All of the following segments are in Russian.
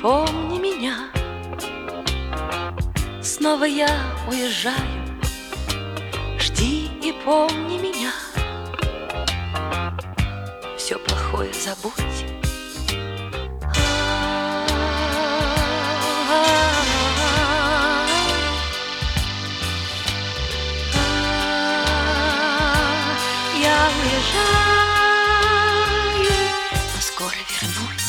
помни меня. Снова я уезжаю. Жди и помни меня. Все плохое забудь. Я уезжаю, но скоро вернусь.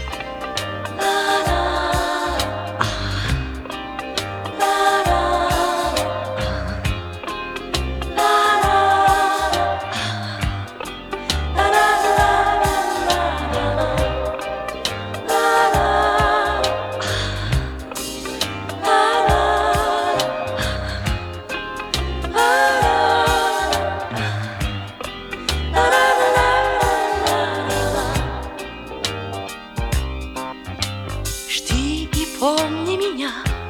Жди и помни меня.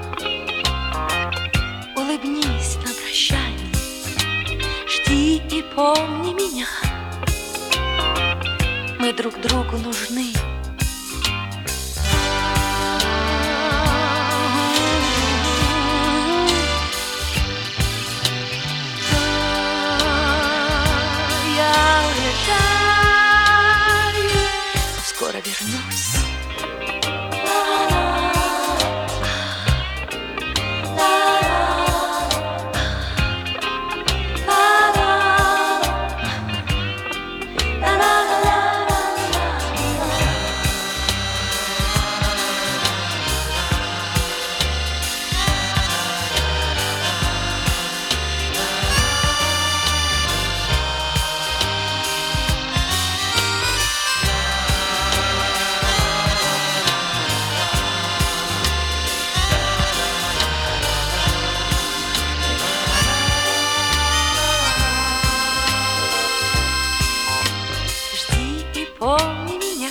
Улыбнись на прощание. Жди и помни меня. Мы друг другу нужны. Я уезжаю, но скоро вернусь. Помни меня.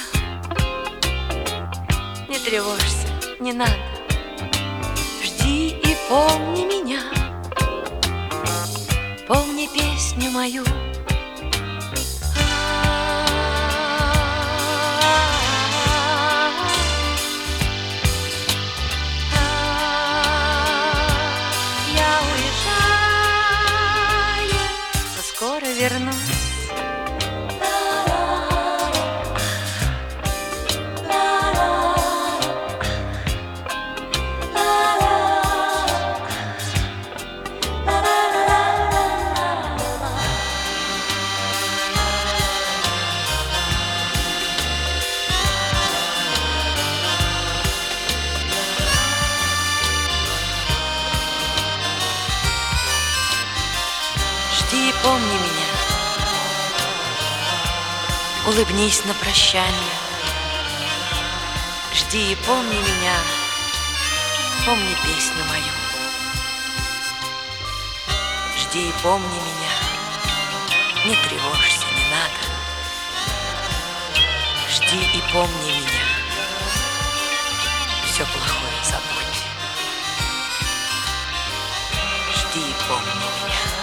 Не тревожься, не надо. Жди и помни меня. Помни песню мою. Я уезжаю, но скоро вернусь. Жди и помни меня. Улыбнись на прощание. Жди и помни меня. Помни песню мою. Жди и помни меня. Не тревожься, не надо. Жди и помни меня. Все плохое забудь. Жди и помни меня.